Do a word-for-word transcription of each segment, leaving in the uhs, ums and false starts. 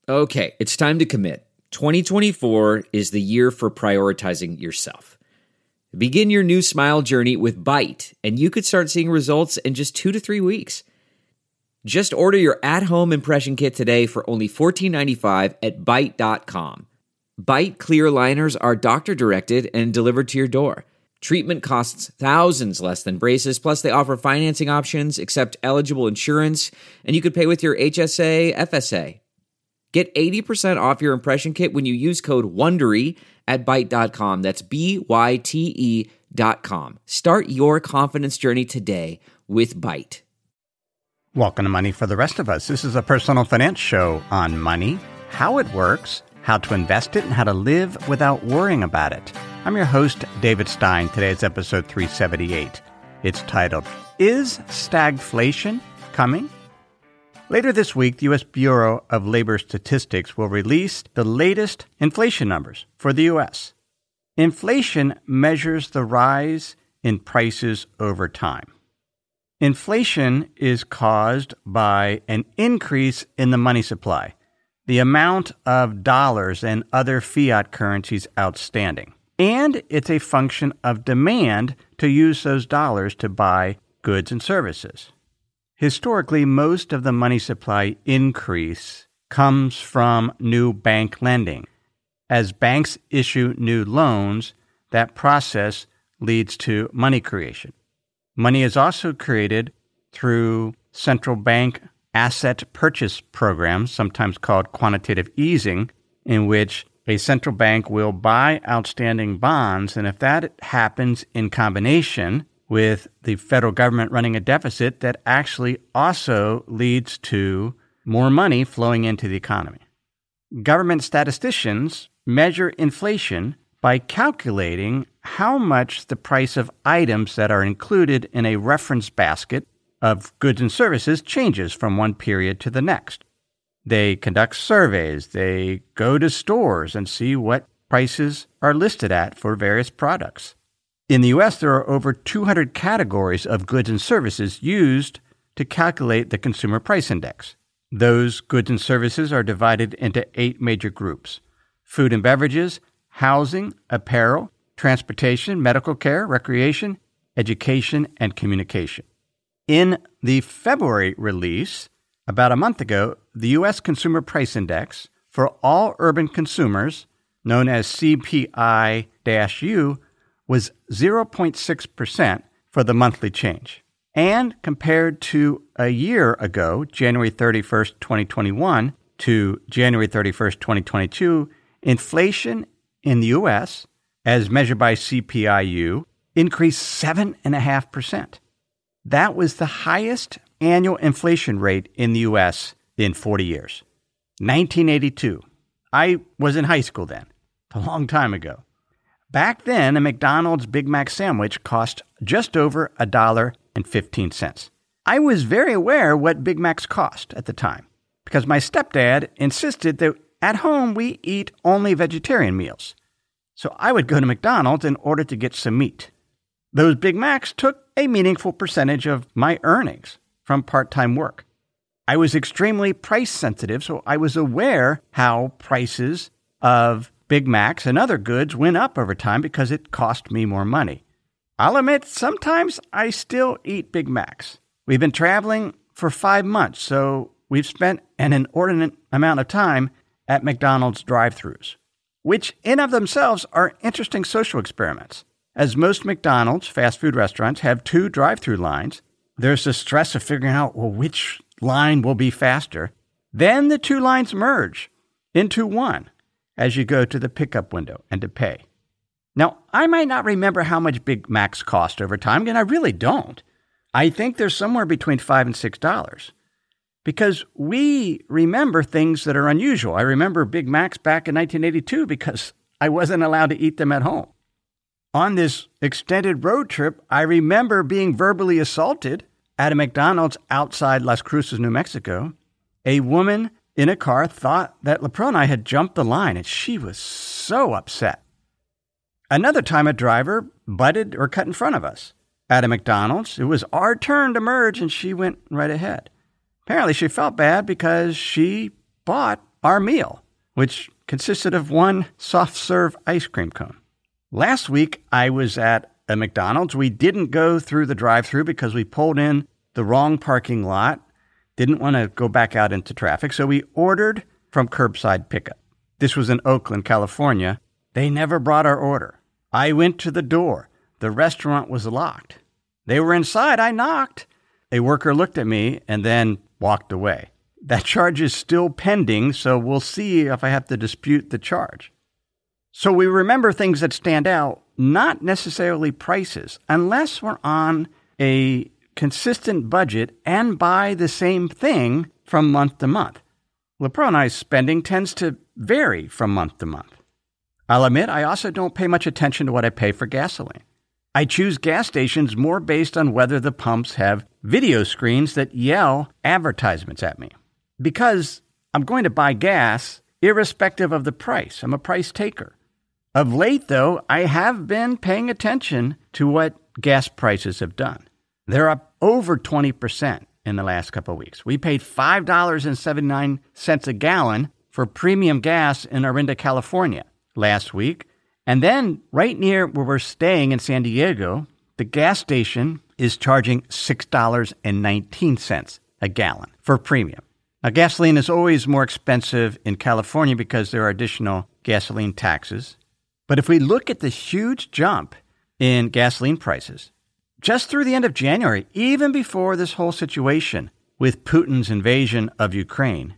Okay, it's time to commit. twenty twenty-four is the year for prioritizing yourself. Begin your new smile journey with Byte, and you could start seeing results in just two to three weeks. Just order your at-home impression kit today for only fourteen ninety-five at byte dot com. Byte clear aligners are doctor-directed and delivered to your door. Treatment costs thousands less than braces, plus they offer financing options, accept eligible insurance, and you could pay with your H S A, F S A. Get eighty percent off your impression kit when you use code WONDERY at byte dot com. That's B Y T E dot com. Start your confidence journey today with Byte. Welcome to Money for the Rest of Us. This is a personal finance show on money, how it works, how to invest it, and how to live without worrying about it. I'm your host, David Stein. Today's episode three seventy-eight. It's titled, Is Stagflation Coming? Later this week, the U S Bureau of Labor Statistics will release the latest inflation numbers for the U S. Inflation measures the rise in prices over time. Inflation is caused by an increase in the money supply, the amount of dollars and other fiat currencies outstanding. And it's a function of demand to use those dollars to buy goods and services. Historically, most of the money supply increase comes from new bank lending. As banks issue new loans, that process leads to money creation. Money is also created through central bank asset purchase programs, sometimes called quantitative easing, in which a central bank will buy outstanding bonds, and if that happens in combination with the federal government running a deficit, that actually also leads to more money flowing into the economy. Government statisticians measure inflation by calculating how much the price of items that are included in a reference basket of goods and services changes from one period to the next. They conduct surveys, they go to stores and see what prices are listed at for various products. In the U S, there are over two hundred categories of goods and services used to calculate the Consumer Price Index. Those goods and services are divided into eight major groups: food and beverages, housing, apparel, transportation, medical care, recreation, education, and communication. In the February release, about a month ago, the U S Consumer Price Index for all urban consumers, known as C P I U, was zero point six percent for the monthly change. And compared to a year ago, January thirty-first, twenty twenty-one to January thirty-first, twenty twenty-two, inflation in the U S, as measured by C P I U, increased seven point five percent. That was the highest annual inflation rate in the U S in forty years. nineteen eighty-two. I was in high school then, a long time ago. Back then, a McDonald's Big Mac sandwich cost just over one dollar and fifteen cents. I was very aware what Big Macs cost at the time, because my stepdad insisted that at home we eat only vegetarian meals. So I would go to McDonald's in order to get some meat. Those Big Macs took a meaningful percentage of my earnings from part-time work. I was extremely price sensitive, so I was aware how prices of Big Macs and other goods went up over time because it cost me more money. I'll admit, sometimes I still eat Big Macs. We've been traveling for five months, so we've spent an inordinate amount of time at McDonald's drive-thrus, which in of themselves are interesting social experiments. As most McDonald's fast food restaurants have two drive-thru lines, there's the stress of figuring out, well, which line will be faster. Then the two lines merge into one as you go to the pickup window and to pay. Now, I might not remember how much Big Macs cost over time, and I really don't. I think they're somewhere between five and six dollars. Because we remember things that are unusual. I remember Big Macs back in nineteen eighty-two because I wasn't allowed to eat them at home. On this extended road trip, I remember being verbally assaulted at a McDonald's outside Las Cruces, New Mexico. A woman in a car thought that LaPro and I had jumped the line, and she was so upset. Another time, a driver butted or cut in front of us at a McDonald's. It was our turn to merge, and she went right ahead. Apparently, she felt bad because she bought our meal, which consisted of one soft-serve ice cream cone. Last week, I was at a McDonald's. We didn't go through the drive-thru because we pulled in the wrong parking lot, didn't want to go back out into traffic, so we ordered from curbside pickup. This was in Oakland, California. They never brought our order. I went to the door. The restaurant was locked. They were inside. I knocked. A worker looked at me and then walked away. That charge is still pending, so we'll see if I have to dispute the charge. So we remember things that stand out, not necessarily prices, unless we're on a consistent budget and buy the same thing from month to month. LaPro and I's spending tends to vary from month to month. I'll admit I also don't pay much attention to what I pay for gasoline. I choose gas stations more based on whether the pumps have video screens that yell advertisements at me. Because I'm going to buy gas irrespective of the price. I'm a price taker. Of late, though, I have been paying attention to what gas prices have done. They're up over twenty percent in the last couple of weeks. We paid five dollars and seventy-nine cents a gallon for premium gas in Orinda, California last week. And then right near where we're staying in San Diego, the gas station is charging six dollars and nineteen cents a gallon for premium. Now, gasoline is always more expensive in California because there are additional gasoline taxes. But if we look at the huge jump in gasoline prices, just through the end of January, even before this whole situation with Putin's invasion of Ukraine,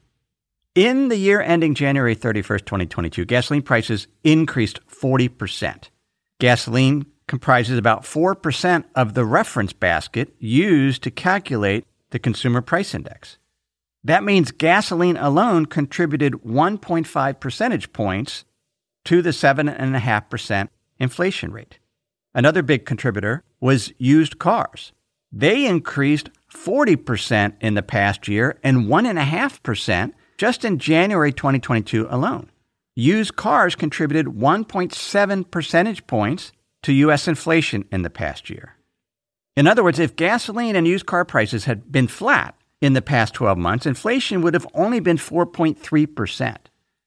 in the year ending January thirty-first, twenty twenty-two, gasoline prices increased forty percent. Gasoline comprises about four percent of the reference basket used to calculate the Consumer Price Index. That means gasoline alone contributed one point five percentage points to the seven point five percent inflation rate. Another big contributor was used cars. They increased forty percent in the past year and one point five percent just in January twenty twenty-two alone. Used cars contributed one point seven percentage points to U S inflation in the past year. In other words, if gasoline and used car prices had been flat in the past twelve months, inflation would have only been four point three percent.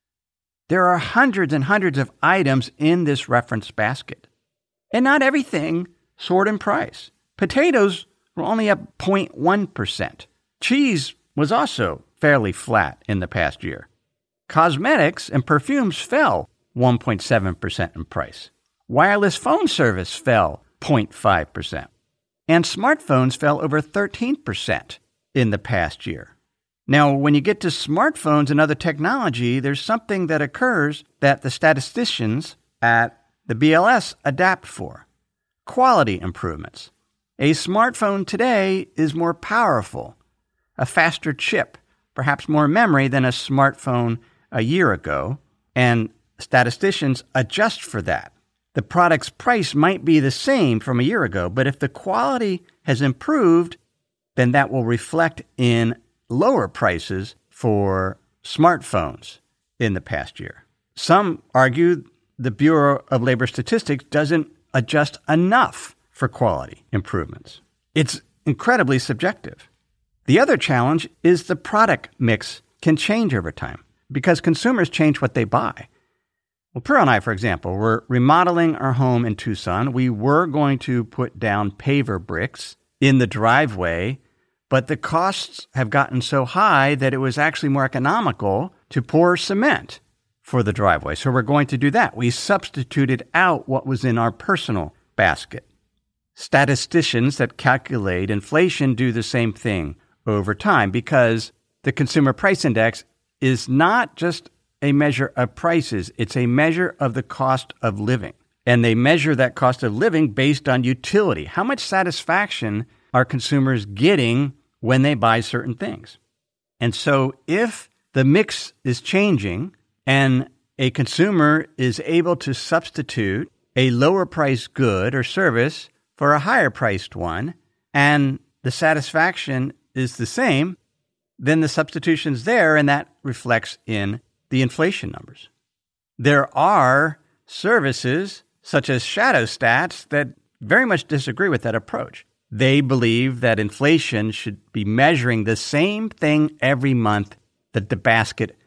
There are hundreds and hundreds of items in this reference basket. And not everything soared in price. Potatoes were only up zero point one percent. Cheese was also fairly flat in the past year. Cosmetics and perfumes fell one point seven percent in price. Wireless phone service fell zero point five percent. And smartphones fell over thirteen percent in the past year. Now, when you get to smartphones and other technology, there's something that occurs that the statisticians at the B L S adapt for. Quality improvements. A smartphone today is more powerful, a faster chip, perhaps more memory than a smartphone a year ago, and statisticians adjust for that. The product's price might be the same from a year ago, but if the quality has improved, then that will reflect in lower prices for smartphones in the past year. Some argue the Bureau of Labor Statistics doesn't adjust enough for quality improvements. It's incredibly subjective. The other challenge is the product mix can change over time because consumers change what they buy. Well, Pearl and I, for example, we're remodeling our home in Tucson. We were going to put down paver bricks in the driveway, but the costs have gotten so high that it was actually more economical to pour cement for the driveway. So we're going to do that. We substituted out what was in our personal basket. Statisticians that calculate inflation do the same thing over time because the Consumer Price Index is not just a measure of prices. It's a measure of the cost of living. And they measure that cost of living based on utility. How much satisfaction are consumers getting when they buy certain things? And so if the mix is changing and a consumer is able to substitute a lower priced good or service for a higher priced one, and the satisfaction is the same, then the substitution's there, and that reflects in the inflation numbers. There are services such as Shadow Stats that very much disagree with that approach. They believe that inflation should be measuring the same thing every month that the basket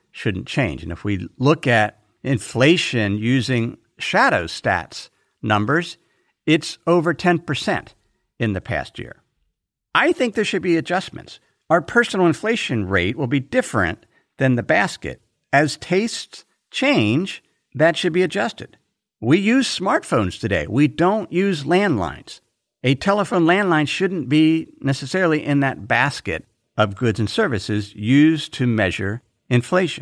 shouldn't change. And if we look at inflation using shadow stats numbers, it's over ten percent in the past year. I think there should be adjustments. Our personal inflation rate will be different than the basket. As tastes change, that should be adjusted. We use smartphones today. We don't use landlines. A telephone landline shouldn't be necessarily in that basket of goods and services used to measure inflation.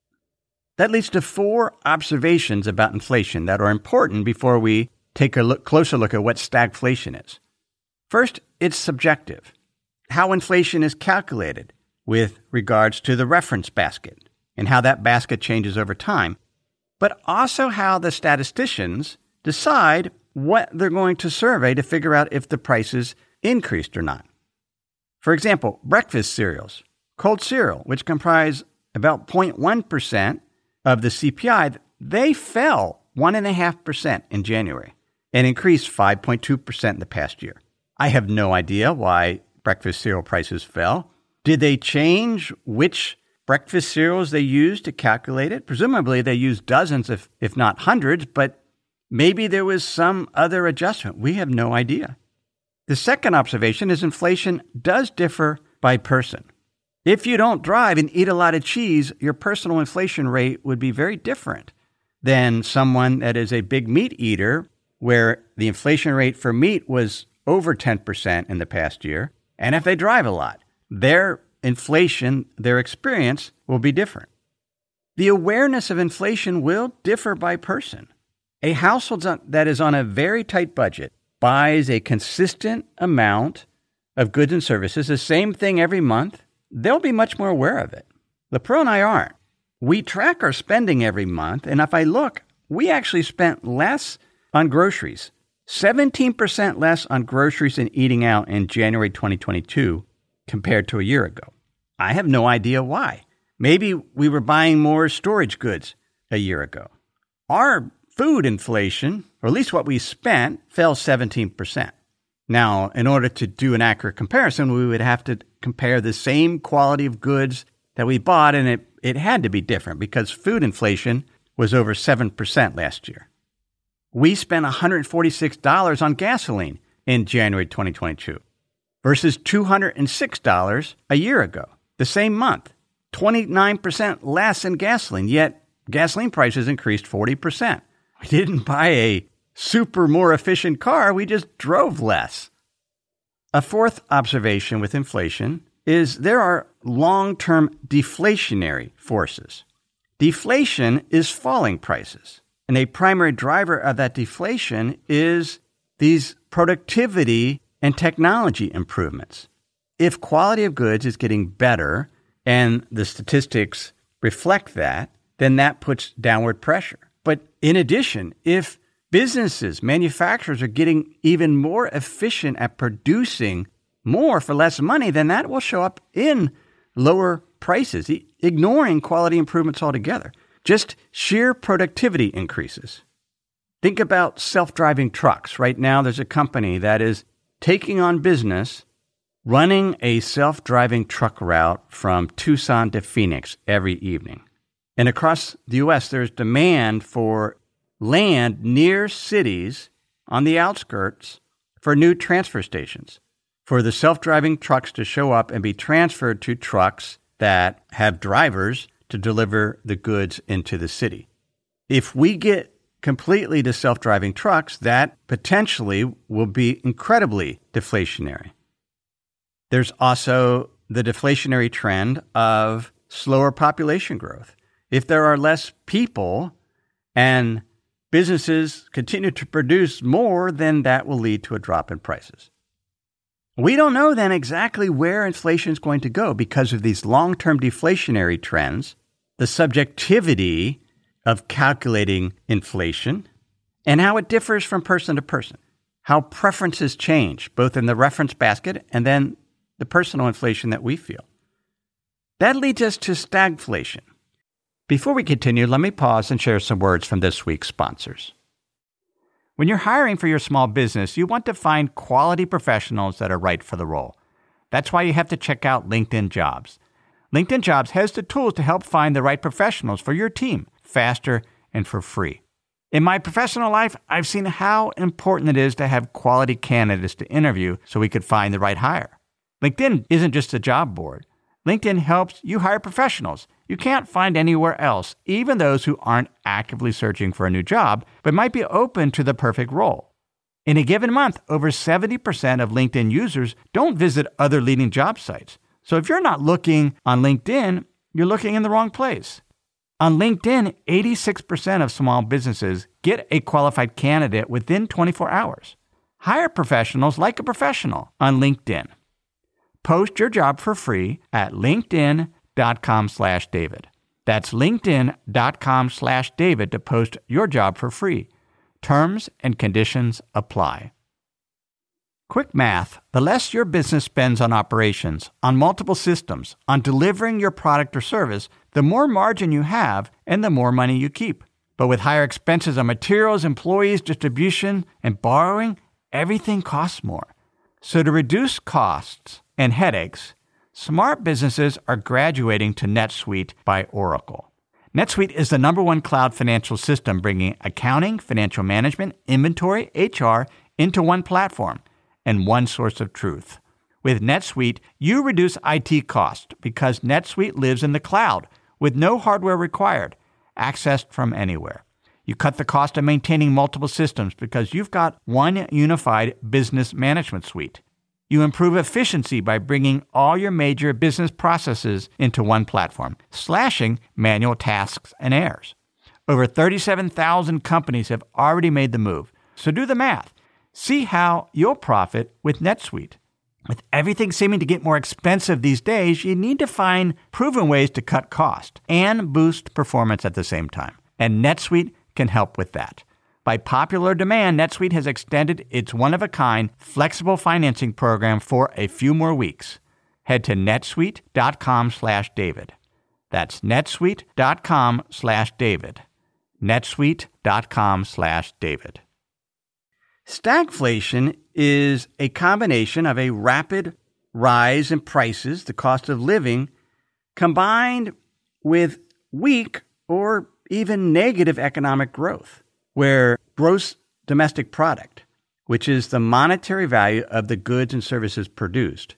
That leads to four observations about inflation that are important before we take a look, closer look at what stagflation is. First, it's subjective. How inflation is calculated with regards to the reference basket and how that basket changes over time, but also how the statisticians decide what they're going to survey to figure out if the prices increased or not. For example, breakfast cereals, cold cereal, which comprise about zero point one percent of the C P I, they fell one point five percent in January and increased five point two percent in the past year. I have no idea why breakfast cereal prices fell. Did they change which breakfast cereals they used to calculate it? Presumably they used dozens, if, if not hundreds, but maybe there was some other adjustment. We have no idea. The second observation is inflation does differ by person. If you don't drive and eat a lot of cheese, your personal inflation rate would be very different than someone that is a big meat eater, where the inflation rate for meat was over ten percent in the past year. And if they drive a lot, their inflation, their experience will be different. The awareness of inflation will differ by person. A household that is on a very tight budget buys a consistent amount of goods and services, the same thing every month, they'll be much more aware of it. LaPro and I aren't. We track our spending every month, and if I look, we actually spent less on groceries, seventeen percent less on groceries and eating out in January twenty twenty-two compared to a year ago. I have no idea why. Maybe we were buying more storage goods a year ago. Our food inflation, or at least what we spent, fell seventeen percent. Now, in order to do an accurate comparison, we would have to compare the same quality of goods that we bought, and it, it had to be different because food inflation was over seven percent last year. We spent one hundred forty-six dollars on gasoline in January twenty twenty-two versus two hundred six dollars a year ago, the same month, twenty-nine percent less in gasoline, yet gasoline prices increased forty percent. We didn't buy a super more efficient car, we just drove less. A fourth observation with inflation is there are long-term deflationary forces. Deflation is falling prices, and a primary driver of that deflation is these productivity and technology improvements. If quality of goods is getting better and the statistics reflect that, then that puts downward pressure. But in addition, if businesses, manufacturers are getting even more efficient at producing more for less money, then that will show up in lower prices, ignoring quality improvements altogether. Just sheer productivity increases. Think about self-driving trucks. Right now, there's a company that is taking on business, running a self-driving truck route from Tucson to Phoenix every evening. And across the U S, there's demand for land near cities on the outskirts for new transfer stations, for the self-driving trucks to show up and be transferred to trucks that have drivers to deliver the goods into the city. If we get completely to self-driving trucks, that potentially will be incredibly deflationary. There's also the deflationary trend of slower population growth. If there are less people and businesses continue to produce more, then that will lead to a drop in prices. We don't know then exactly where inflation is going to go because of these long-term deflationary trends, the subjectivity of calculating inflation, and how it differs from person to person, how preferences change, both in the reference basket and then the personal inflation that we feel. That leads us to stagflation. Before we continue, let me pause and share some words from this week's sponsors. When you're hiring for your small business, you want to find quality professionals that are right for the role. That's why you have to check out LinkedIn Jobs. LinkedIn Jobs has the tools to help find the right professionals for your team faster and for free. In my professional life, I've seen how important it is to have quality candidates to interview so we could find the right hire. LinkedIn isn't just a job board. LinkedIn helps you hire professionals you can't find anywhere else, even those who aren't actively searching for a new job, but might be open to the perfect role. In a given month, over seventy percent of LinkedIn users don't visit other leading job sites. So if you're not looking on LinkedIn, you're looking in the wrong place. On LinkedIn, eighty-six percent of small businesses get a qualified candidate within twenty-four hours. Hire professionals like a professional on LinkedIn. Post your job for free at linkedin.com slash David. That's linkedin.com slash David to post your job for free. Terms and conditions apply. Quick math. The less your business spends on operations, on multiple systems, on delivering your product or service, the more margin you have and the more money you keep. But with higher expenses on materials, employees, distribution, and borrowing, everything costs more. So to reduce costs and headaches, smart businesses are graduating to NetSuite by Oracle. NetSuite is the number one cloud financial system bringing accounting, financial management, inventory, H R into one platform and one source of truth. With NetSuite, you reduce I T costs because NetSuite lives in the cloud with no hardware required, accessed from anywhere. You cut the cost of maintaining multiple systems because you've got one unified business management suite. You improve efficiency by bringing all your major business processes into one platform, slashing manual tasks and errors. Over thirty-seven thousand companies have already made the move. So do the math. See how you'll profit with NetSuite. With everything seeming to get more expensive these days, you need to find proven ways to cut cost and boost performance at the same time. And NetSuite can help with that. By popular demand, NetSuite has extended its one-of-a-kind flexible financing program for a few more weeks. Head to netsuite.com slash David. That's netsuite.com slash David. netsuite.com slash David. Stagflation is a combination of a rapid rise in prices, the cost of living, combined with weak or even negative economic growth, where gross domestic product, which is the monetary value of the goods and services produced,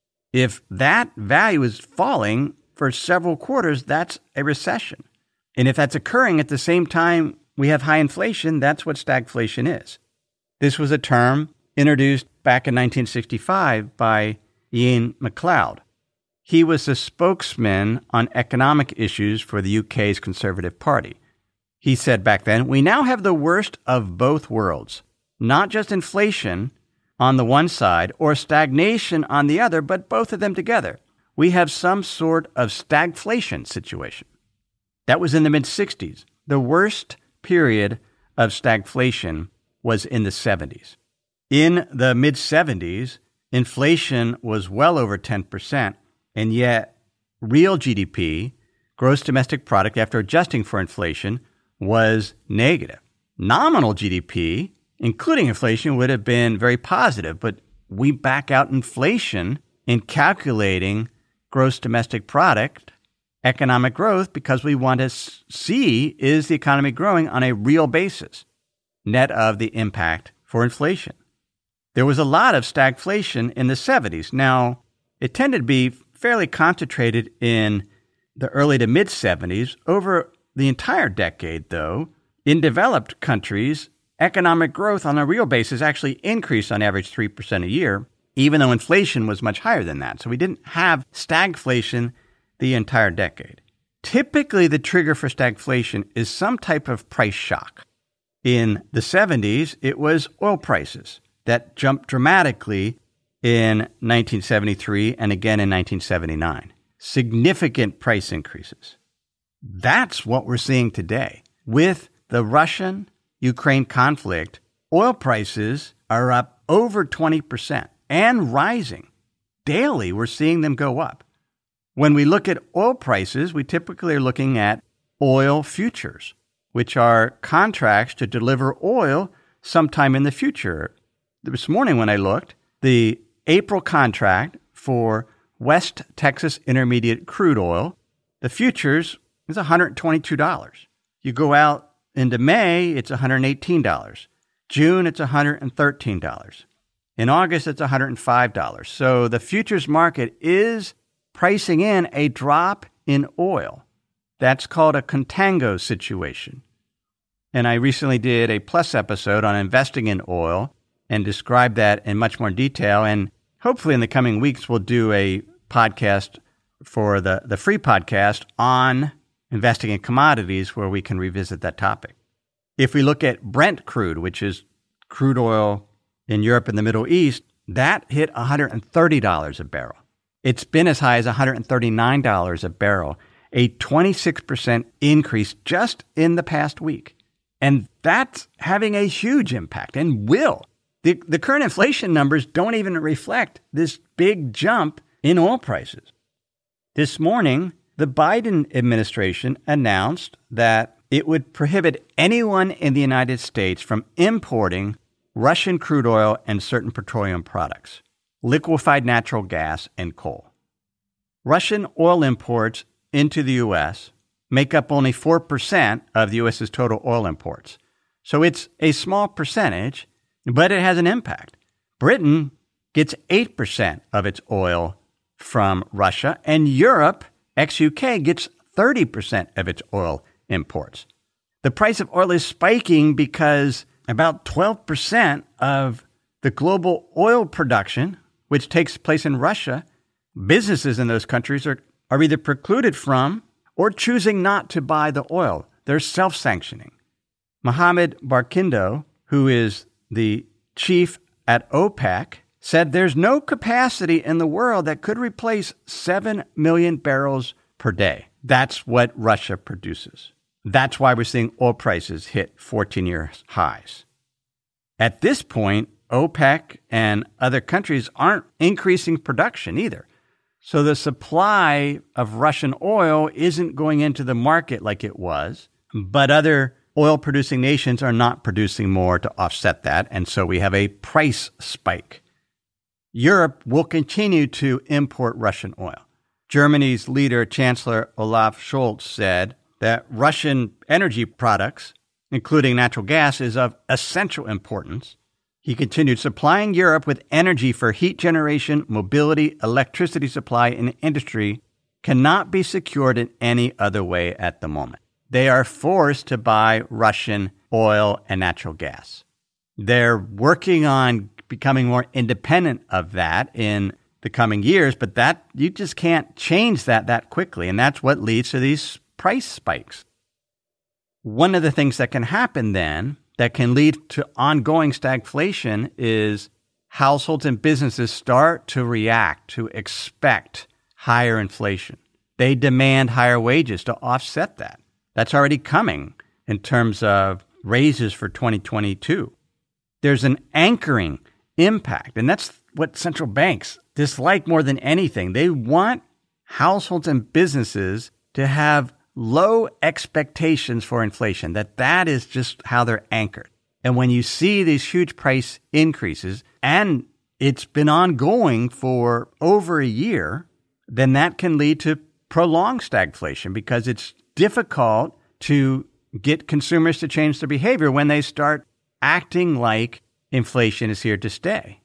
if that value is falling for several quarters, that's a recession. And if that's occurring at the same time we have high inflation, that's what stagflation is. This was a term introduced back in nineteen sixty-five by Ian MacLeod. He was the spokesman on economic issues for the U K's Conservative Party. He said back then, "We now have the worst of both worlds, not just inflation on the one side or stagnation on the other, but both of them together. We have some sort of stagflation situation." That was in the mid-sixties. The worst period of stagflation was in the seventies. In the mid-seventies, inflation was well over ten percent, and yet real G D P, gross domestic product after adjusting for inflation, was negative. Nominal G D P, including inflation, would have been very positive, but we back out inflation in calculating gross domestic product, economic growth, because we want to see, is the economy growing on a real basis, net of the impact for inflation. There was a lot of stagflation in the seventies. Now, it tended to be fairly concentrated in the early to mid-seventies. Over the entire decade, though, in developed countries, economic growth on a real basis actually increased on average three percent a year, even though inflation was much higher than that. So we didn't have stagflation the entire decade. Typically, the trigger for stagflation is some type of price shock. In the seventies, it was oil prices that jumped dramatically in nineteen seventy-three and again in nineteen seventy-nine. Significant price increases. That's what we're seeing today. With the Russian-Ukraine conflict, oil prices are up over twenty percent and rising. Daily, we're seeing them go up. When we look at oil prices, we typically are looking at oil futures, which are contracts to deliver oil sometime in the future. This morning when I looked, the April contract for West Texas Intermediate crude oil, the futures is one hundred twenty-two dollars. You go out into May, it's one hundred eighteen dollars. June, it's one hundred thirteen dollars. In August, it's one hundred five dollars. So the futures market is pricing in a drop in oil. That's called a contango situation. And I recently did a Plus episode on investing in oil and described that in much more detail. And hopefully in the coming weeks, we'll do a podcast for the, the free podcast on investing in commodities where we can revisit that topic. If we look at Brent crude, which is crude oil in Europe and the Middle East, that hit one hundred thirty dollars a barrel. It's been as high as one hundred thirty-nine dollars a barrel, a twenty-six percent increase just in the past week. And that's having a huge impact and will. The, the current inflation numbers don't even reflect this big jump in oil prices. This morning, the Biden administration announced that it would prohibit anyone in the United States from importing Russian crude oil and certain petroleum products, liquefied natural gas, and coal. Russian oil imports into the U S make up only four percent of the U S's total oil imports. So it's a small percentage, but it has an impact. Britain gets eight percent of its oil from Russia, and Europe, ex-U K, gets thirty percent of its oil imports. The price of oil is spiking because about twelve percent of the global oil production, which takes place in Russia, businesses in those countries are, are either precluded from or choosing not to buy the oil. They're self-sanctioning. Mohammed Barkindo, who is the chief at OPEC, said there's no capacity in the world that could replace seven million barrels per day. That's what Russia produces. That's why we're seeing oil prices hit fourteen-year highs. At this point, OPEC and other countries aren't increasing production either. So the supply of Russian oil isn't going into the market like it was, but other oil-producing nations are not producing more to offset that, and so we have a price spike. Europe will continue to import Russian oil. Germany's leader, Chancellor Olaf Scholz, said that Russian energy products, including natural gas, is of essential importance. He continued, supplying Europe with energy for heat generation, mobility, electricity supply, and industry cannot be secured in any other way at the moment. They are forced to buy Russian oil and natural gas. They're working on becoming more independent of that in the coming years, but that you just can't change that that quickly, and that's what leads to these price spikes. One of the things that can happen then that can lead to ongoing stagflation is households and businesses start to react, to expect higher inflation. They demand higher wages to offset that. That's already coming in terms of raises for twenty twenty-two. There's an anchoring impact, and that's what central banks dislike more than anything. They want households and businesses to have low expectations for inflation, that that is just how they're anchored. And when you see these huge price increases, and it's been ongoing for over a year, then that can lead to prolonged stagflation because it's difficult to get consumers to change their behavior when they start acting like inflation is here to stay.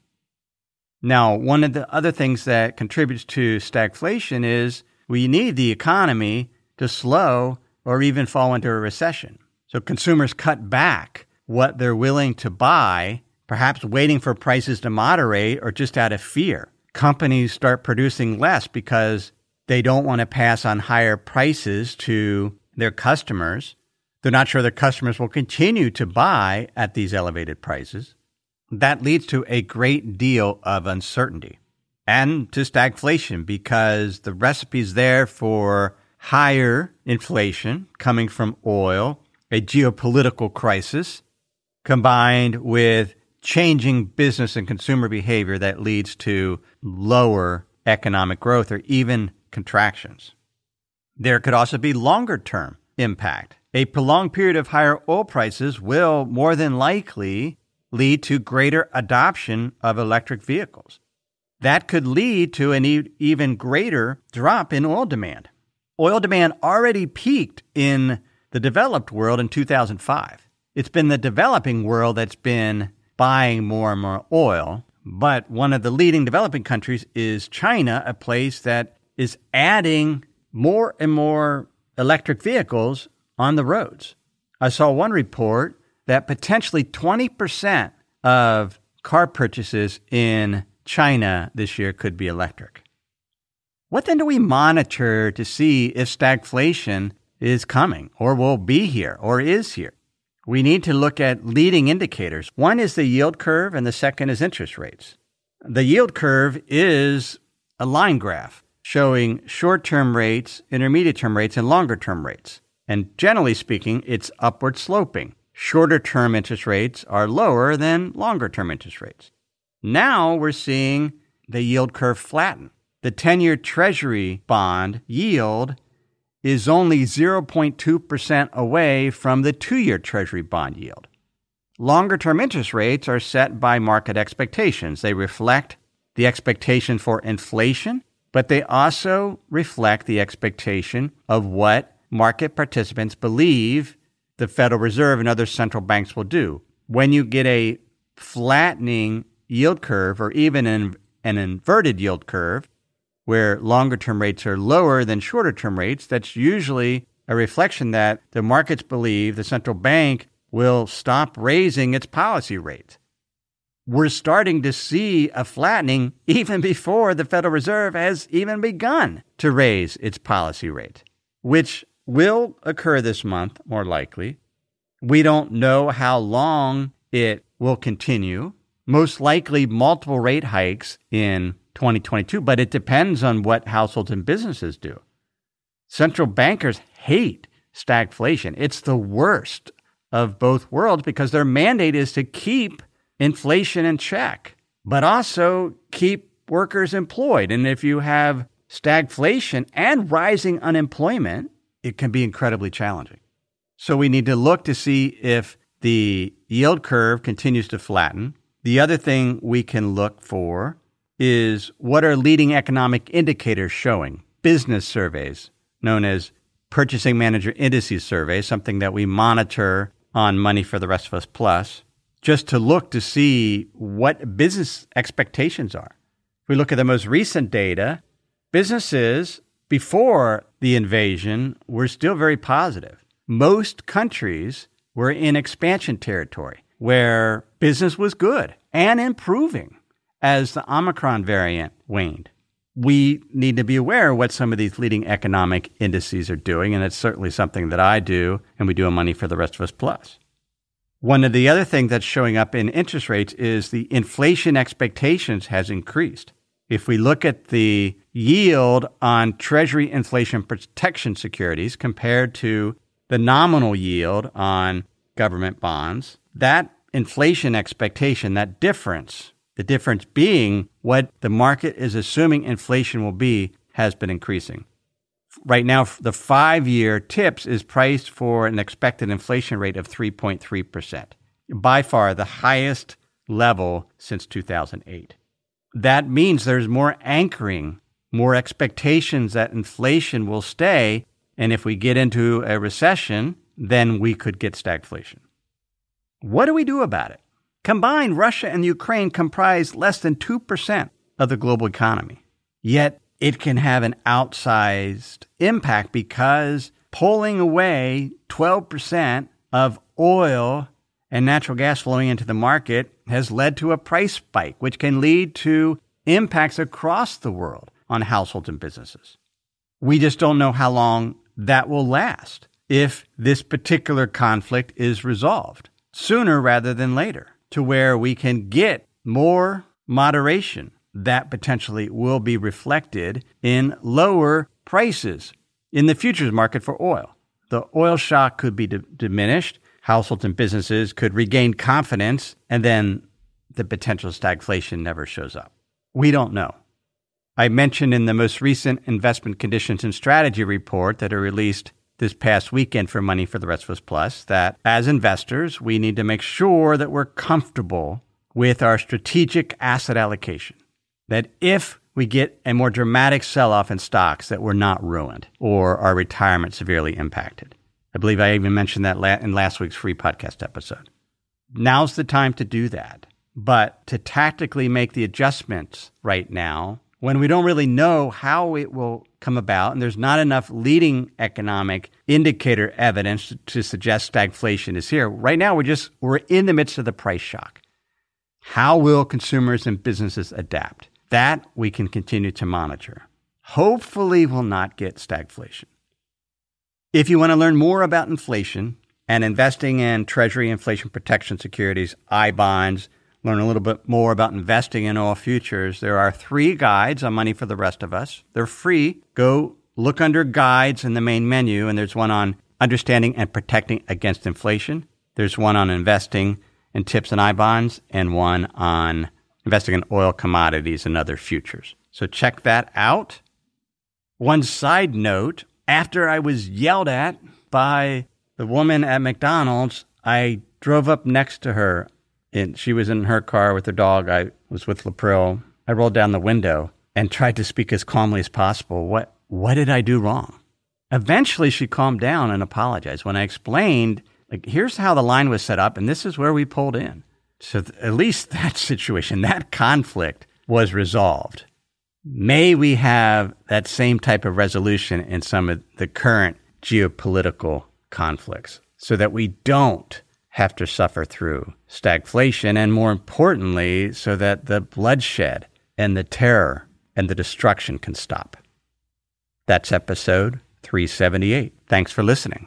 Now, one of the other things that contributes to stagflation is we need the economy to slow or even fall into a recession. So consumers cut back what they're willing to buy, perhaps waiting for prices to moderate or just out of fear. Companies start producing less because they don't want to pass on higher prices to their customers. They're not sure their customers will continue to buy at these elevated prices. That leads to a great deal of uncertainty and to stagflation because the recipe's there for higher inflation coming from oil, a geopolitical crisis, combined with changing business and consumer behavior that leads to lower economic growth or even contractions. There could also be longer-term impact. A prolonged period of higher oil prices will more than likely lead to greater adoption of electric vehicles. that could lead to an e- even greater drop in oil demand. Oil demand already peaked in the developed world in two thousand five. It's been the developing world that's been buying more and more oil. But one of the leading developing countries is China, a place that is adding more and more electric vehicles on the roads. I saw one report that potentially twenty percent of car purchases in China this year could be electric. What then do we monitor to see if stagflation is coming or will be here or is here? We need to look at leading indicators. One is the yield curve and the second is interest rates. The yield curve is a line graph showing short-term rates, intermediate-term rates, and longer-term rates. And generally speaking, it's upward sloping. Shorter-term interest rates are lower than longer-term interest rates. Now we're seeing the yield curve flatten. The ten-year Treasury bond yield is only zero point two percent away from the two-year Treasury bond yield. Longer-term interest rates are set by market expectations. They reflect the expectation for inflation, but they also reflect the expectation of what market participants believe the Federal Reserve and other central banks will do. When you get a flattening yield curve or even an, an inverted yield curve, where longer-term rates are lower than shorter-term rates, that's usually a reflection that the markets believe the central bank will stop raising its policy rate. We're starting to see a flattening even before the Federal Reserve has even begun to raise its policy rate, which will occur this month, more likely. We don't know how long it will continue. Most likely multiple rate hikes in twenty twenty-two, but it depends on what households and businesses do. Central bankers hate stagflation. It's the worst of both worlds because their mandate is to keep inflation in check, but also keep workers employed. And if you have stagflation and rising unemployment, it can be incredibly challenging. So we need to look to see if the yield curve continues to flatten. The other thing we can look for is what are leading economic indicators showing? Business surveys, known as Purchasing Manager Indices surveys, something that we monitor on Money for the Rest of Us Plus, just to look to see what business expectations are. If we look at the most recent data, businesses before the invasion were still very positive. Most countries were in expansion territory where business was good and improving as the Omicron variant waned. We need to be aware of what some of these leading economic indices are doing, and it's certainly something that I do, and we do on Money for the Rest of Us Plus. One of the other things that's showing up in interest rates is the inflation expectations has increased. If we look at the yield on Treasury inflation protection securities compared to the nominal yield on government bonds, that inflation expectation, that difference, the difference being what the market is assuming inflation will be, has been increasing. Right now, the five-year TIPS is priced for an expected inflation rate of three point three percent, by far the highest level since two thousand eight. That means there's more anchoring, more expectations that inflation will stay, and if we get into a recession, then we could get stagflation. What do we do about it? Combined, Russia and Ukraine comprise less than two percent of the global economy. Yet it can have an outsized impact because pulling away twelve percent of oil and natural gas flowing into the market has led to a price spike, which can lead to impacts across the world on households and businesses. We just don't know how long that will last if this particular conflict is resolved sooner rather than later, to where we can get more moderation that potentially will be reflected in lower prices in the futures market for oil. The oil shock could be d- diminished, households and businesses could regain confidence, and then the potential stagflation never shows up. We don't know. I mentioned in the most recent Investment Conditions and Strategy report that are released this past weekend for Money for the Rest of Us Plus that as investors, we need to make sure that we're comfortable with our strategic asset allocation. that if we get a more dramatic sell-off in stocks, that we're not ruined or our retirement severely impacted. I believe I even mentioned that in last week's free podcast episode. Now's the time to do that. But to tactically make the adjustments right now, when we don't really know how it will come about, and there's not enough leading economic indicator evidence to suggest stagflation is here. Right now, we're just we're in the midst of the price shock. How will consumers and businesses adapt? That we can continue to monitor. Hopefully, we'll not get stagflation. If you want to learn more about inflation and investing in Treasury inflation protection securities, I bonds, learn a little bit more about investing in oil futures, there are three guides on Money for the Rest of Us. They're free. Go look under guides in the main menu, and there's one on understanding and protecting against inflation. There's one on investing in tips and I bonds, and one on investing in oil commodities and other futures. So check that out. One side note, after I was yelled at by the woman at McDonald's, I drove up next to her. And she was in her car with her dog. I was with Lapril. I rolled down the window and tried to speak as calmly as possible. What what did I do wrong? Eventually, she calmed down and apologized. When I explained, like, here's how the line was set up, and this is where we pulled in. So th- at least that situation, that conflict was resolved. May we have that same type of resolution in some of the current geopolitical conflicts so that we don't have to suffer through stagflation, and more importantly, so that the bloodshed and the terror and the destruction can stop. That's episode three seventy-eight. Thanks for listening.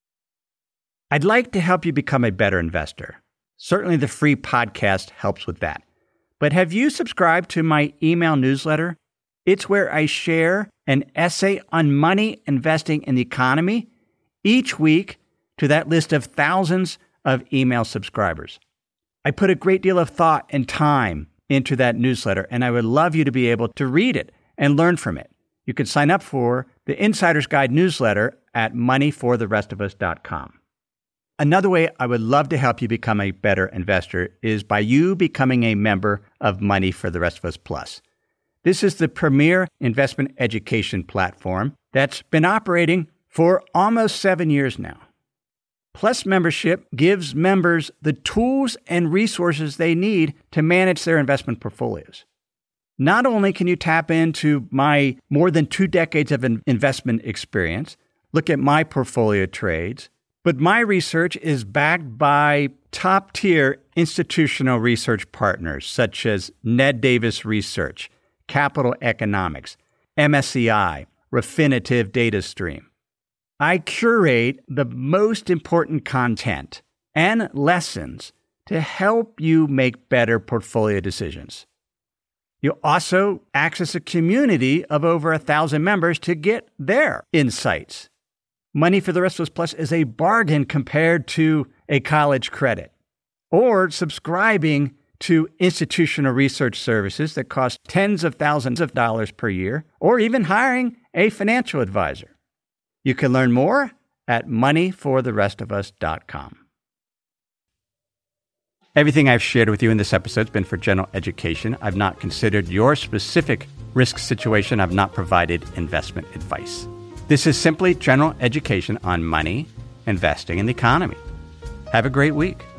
I'd like to help you become a better investor. Certainly the free podcast helps with that. But have you subscribed to my email newsletter? It's where I share an essay on money, investing, and the economy each week to that list of thousands of email subscribers. I put a great deal of thought and time into that newsletter, and I would love you to be able to read it and learn from it. You can sign up for the Insider's Guide newsletter at money for the rest of us dot com. Another way I would love to help you become a better investor is by you becoming a member of Money for the Rest of Us Plus. This is the premier investment education platform that's been operating for almost seven years now. Plus membership gives members the tools and resources they need to manage their investment portfolios. Not only can you tap into my more than two decades of investment experience, look at my portfolio trades, but my research is backed by top-tier institutional research partners such as Ned Davis Research, Capital Economics, M S C I, Refinitiv DataStream. I curate the most important content and lessons to help you make better portfolio decisions. You'll also access a community of over a thousand members to get their insights. Money for the Rest of Us Plus is a bargain compared to a college credit, or subscribing to institutional research services that cost tens of thousands of dollars per year, or even hiring a financial advisor. You can learn more at money for the rest of us dot com. Everything I've shared with you in this episode has been for general education. I've not considered your specific risk situation. I've not provided investment advice. This is simply general education on money, investing, and the economy. Have a great week.